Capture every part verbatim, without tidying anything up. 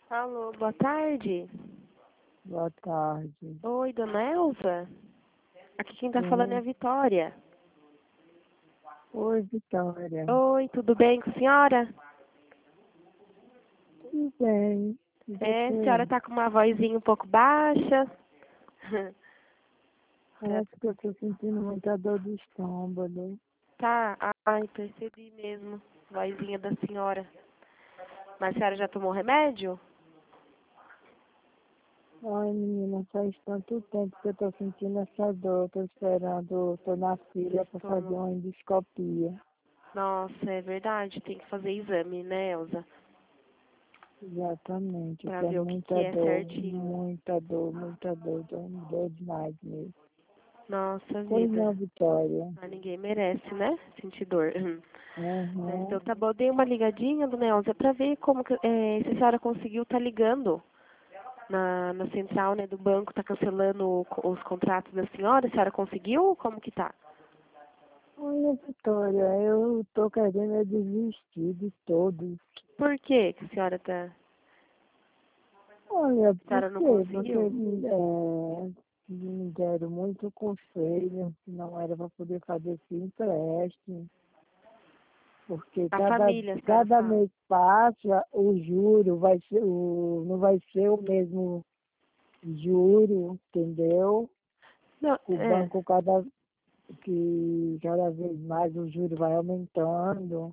Alô, boa tarde. Boa tarde. Oi, dona Elza. Aqui quem tá falando é a Sim. Vitória. Oi, Vitória. Oi, tudo bem com a senhora? Tudo bem? E É, a senhora você? tá com uma vozinha um pouco baixa. Tá, Acho que eu tô sentindo muita dor de estômago. tá, ai, percebi mesmo. Vozinha da senhora. Mas a senhora já tomou remédio? Ai, menina, faz tanto tempo que eu tô sentindo essa dor. Tô esperando, tô na Do fila pra fazer estômago. uma endoscopia. Nossa, é verdade, tem que fazer exame, né, Elza? Exatamente. Eu Pra tenho ver o que que muita é dor, certinho. muita dor, muita dor. Dor, dor demais mesmo. Nossa Pois vida. não, Vitória. Ah, ninguém merece, né? Sentir dor. É, então Uhum. tá bom, eu dei uma ligadinha, dona Elza, pra ver como que, é, se a senhora conseguiu tá ligando na, na central, né, do banco, tá cancelando o co- os contratos da senhora, a senhora conseguiu? Como que tá? Olha, Vitória, eu tô querendo é desistir de todos. Por que que a senhora tá, Olha, a senhora não porque você conseguiu? é, me deram muito conselho, que não era para poder fazer esse empréstimo, porque A cada, família, a senhora cada fala. mês passa, o juro vai ser, o, não vai ser o mesmo juro, entendeu? Não, O é, banco cada, que cada vez mais o juro vai aumentando,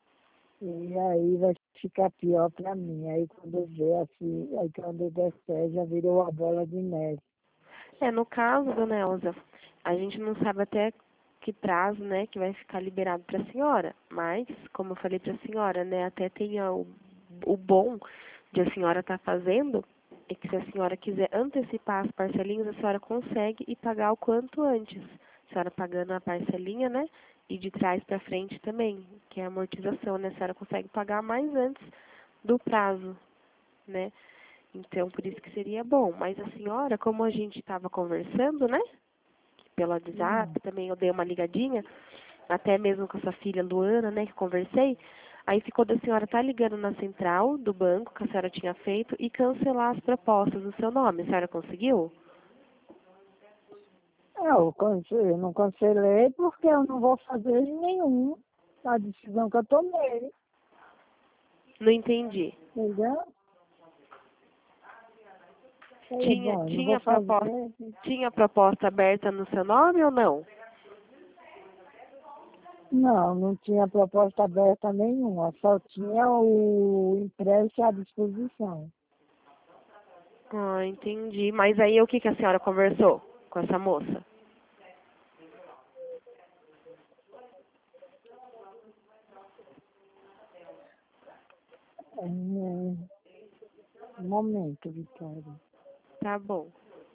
e aí vai ficar pior para mim. Aí quando eu ver assim, aí quando eu der certo, já virou uma bola de neve. é, no caso, dona Elza, a gente não sabe até que prazo, né, que vai ficar liberado pra senhora, mas, como eu falei pra senhora, né, até tem o, o bom de a senhora estar fazendo, é que se a senhora quiser antecipar as parcelinhas, a senhora consegue e pagar o quanto antes. A senhora pagando a parcelinha, né, e de trás para frente também, que é a amortização, né, a senhora consegue pagar mais antes do prazo, né. Então, por isso que seria bom. Mas a senhora, como a gente estava conversando, né? Pelo Hum. WhatsApp, também eu dei uma ligadinha, até mesmo com essa filha Luana, né, que conversei. Aí ficou da senhora estar ligando na central do banco que a senhora tinha feito e cancelar as propostas no seu nome. A senhora conseguiu? Eu, cance- eu não cancelei porque eu não vou fazer nenhum a decisão que eu tomei, Não entendi. entendeu? Falei, Tinha, bom, eu não vou tinha proposta, fazer. tinha proposta aberta no seu nome ou não? Não, não tinha proposta aberta nenhuma, só tinha o empréstimo à disposição. Ah, entendi. Mas aí o que, que a senhora conversou com essa moça? É, um momento, Vitória. Tá bom.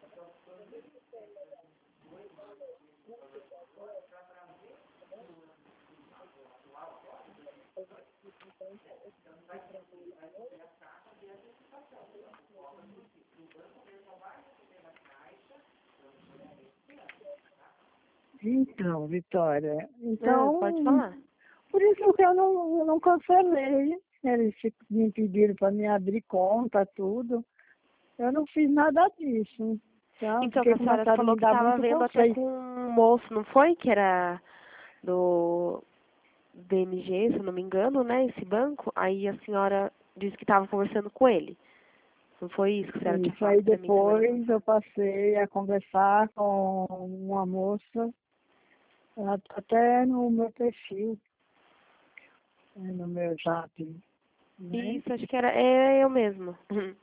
Então, Vitória, Ah, pode então, falar. por isso que eu não, eu não cancelei. Eles fi- me pediram para me abrir conta, tudo. Eu não fiz nada disso. Então, Então, que porque a senhora começaram a falou me que dar estava muito vendo até conselho. com um moço, não foi? Que era do B M G, se eu não me engano, né? Esse banco. Aí a senhora disse que estava conversando com ele. Não foi isso que a senhora tinha Isso falado aí pra mim semana depois eu passada? passei a conversar com uma moça, ela tá até no meu perfil, né, no meu zap, né? Isso, acho que era é eu mesmo.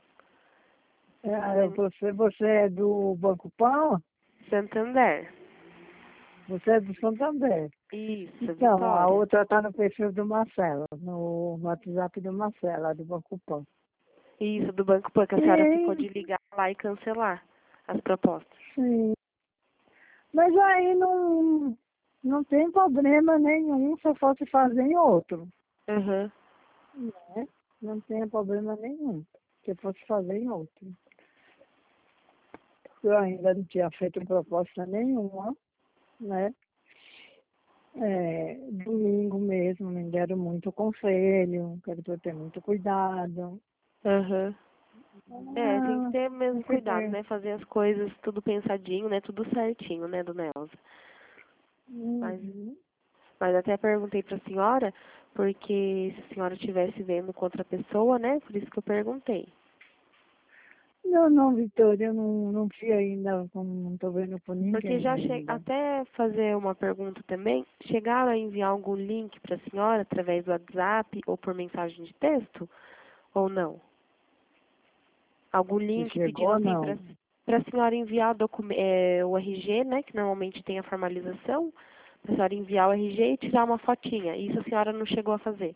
É, Lem- você, você é do Banco Pão? Santander. Você é do Santander. Isso, Então, a Vitória. outra está no perfil do Marcelo, no WhatsApp do Marcelo, lá do Banco Pão. Isso, do Banco Pan, que a senhora ficou E, de ligar lá e cancelar as propostas. sim, mas aí não, não tem problema nenhum se eu fosse fazer em outro, Aham. né? Não tem problema nenhum se eu fosse fazer em outro. Eu ainda não tinha feito proposta nenhuma, né? É, domingo mesmo me deram muito conselho, quero que eu tenha muito cuidado. Aham. É, tem que Ah, ter mesmo tem que cuidado, ter. né? Fazer as coisas tudo pensadinho, né? Tudo certinho, né, dona Elza? Mas, Uhum. mas até perguntei pra senhora, porque se a senhora estivesse vendo com outra pessoa, né? Por isso que eu perguntei. Não, não, Vitória, eu não, não vi ainda, não, não tô vendo com Porque ninguém já che... ainda. até fazer uma pergunta também, chegaram a enviar algum link para a senhora através do WhatsApp ou por mensagem de texto? Ou não? Algum Se link pedindo chegou, assim para não. para a senhora enviar o, docu... é, o R G, né? Que normalmente tem a formalização, para a senhora enviar o R G e tirar uma fotinha. Isso a senhora não chegou a fazer?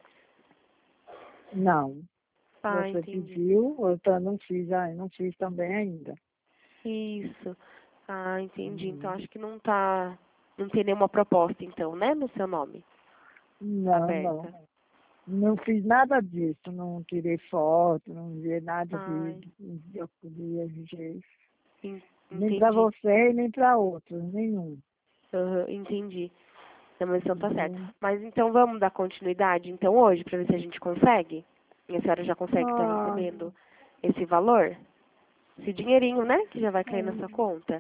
Não. Ah, Você entendi. pediu, eu tá- não fiz, ah, não fiz também ainda. Isso. Ah, entendi. Então Uhum. acho que não tá. Não tem nenhuma proposta, então, né? No seu nome. Não, não. Aberta. Não fiz nada disso, não tirei foto, não vi nada de, Ai, de, de, de R G. en- Nem para entendi. você e nem para outros, nenhum. Aham, entendi. Não, mas então tá certo. Entendeu? Mas então vamos dar continuidade, então, hoje, para ver se a gente consegue? E a senhora já consegue estar Ah, recebendo esse valor? Esse dinheirinho, né? Que já vai cair na sua ah, conta.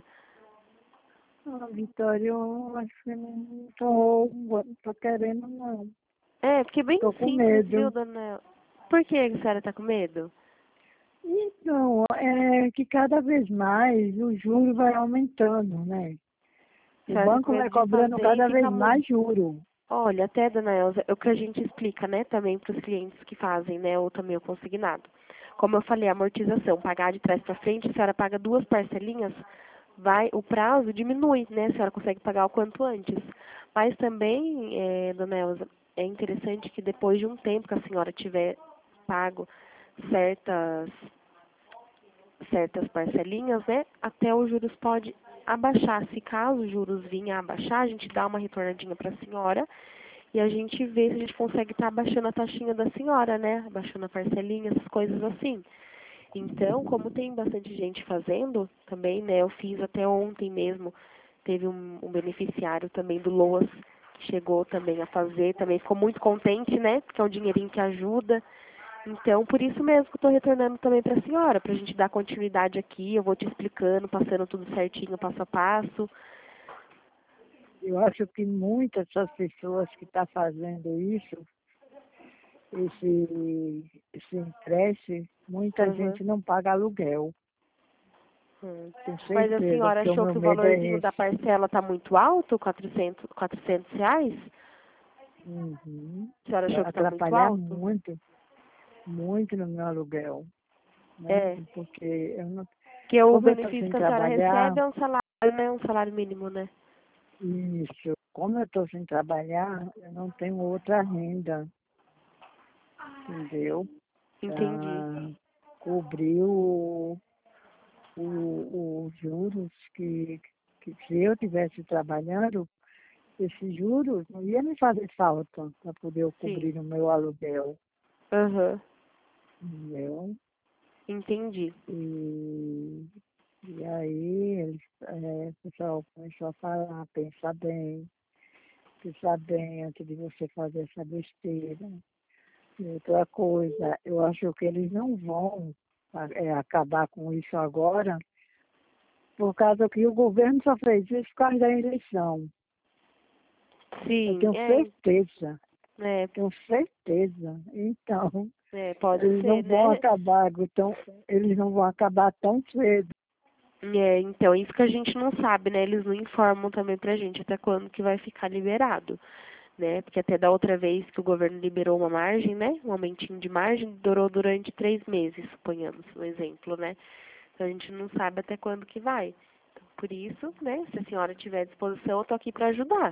ah, Vitória, eu acho que não tô, não tô querendo, não. É, porque é bem Tô com simples, viu, medo. dona? Por que a senhora tá com medo? Então, é que cada vez mais o juro vai aumentando, né? A O senhora tá com banco medo vai de cobrando fazer e cada vez ficar muito. mais juro. Olha, até, dona Elza, é o que a gente explica, né, também para os clientes que fazem, né, ou também o consignado. Como eu falei, a amortização, pagar de trás para frente, a senhora paga duas parcelinhas, vai, o prazo diminui, né, a senhora consegue pagar o quanto antes. Mas também, é, dona Elza, é interessante que depois de um tempo que a senhora tiver pago certas certas parcelinhas, né, até os juros pode abaixar. Se caso os juros vinham a abaixar, a gente dá uma retornadinha para a senhora e a gente vê se a gente consegue estar abaixando a taxinha da senhora, né, abaixando a parcelinha, essas coisas assim. Então, como tem bastante gente fazendo também, né, eu fiz até ontem mesmo, teve um, um beneficiário também do Loas que chegou também a fazer, também ficou muito contente, né, porque é um dinheirinho que ajuda. Então, por isso mesmo que eu estou retornando também para a senhora, para a gente dar continuidade aqui, eu vou te explicando, passando tudo certinho, passo a passo. Eu acho que muitas das pessoas que estão fazendo isso, esse, esse empréstimo, muita Uhum. gente não paga aluguel. Hum. Tenho Mas a certeza, senhora porque o achou meu que o medo é valorzinho da esse. parcela está muito alto, quatrocentos, quatrocentos reais? Uhum. A senhora achou Vai que está muito atrapalhar alto? muito, muito no meu aluguel, né? É, Porque eu não, porque o como eu estou benefício sem que a senhora trabalhar, recebe é um salário, né? Um salário mínimo, né? isso, como eu estou sem trabalhar, eu não tenho outra renda, entendeu? Entendi. Para cobrir o, o, os juros que, que se eu tivesse trabalhando, esses juros não ia me fazer falta para poder eu Sim. cobrir o meu aluguel, Aham. entendeu? Entendi. E, e aí eles, é, o pessoal começou a falar, pensa bem, pensa bem antes de você fazer essa besteira. E outra coisa, eu acho que eles não vão é, acabar com isso agora, por causa que o governo só fez isso por causa da eleição. Eu Sim, tenho é, certeza, é, tenho certeza. Então, é, pode eles não ser, vão né? acabar tão, eles não vão acabar tão cedo. É, então, isso que a gente não sabe, né? Eles não informam também pra gente até quando que vai ficar liberado, né? Porque até da outra vez que o governo liberou uma margem, né? Um aumentinho de margem, durou durante três meses, suponhamos, um exemplo, né? Então a gente não sabe até quando que vai. Então, por isso, né? Se a senhora tiver disposição, eu tô aqui pra ajudar.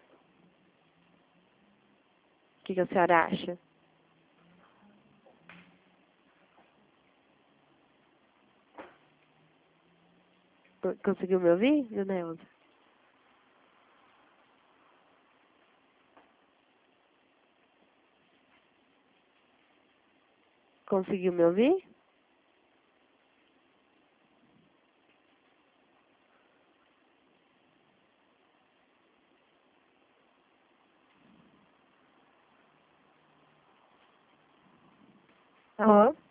O que que a senhora acha? Conseguiu me ouvir, dona Elza? Conseguiu me ouvir? Alô?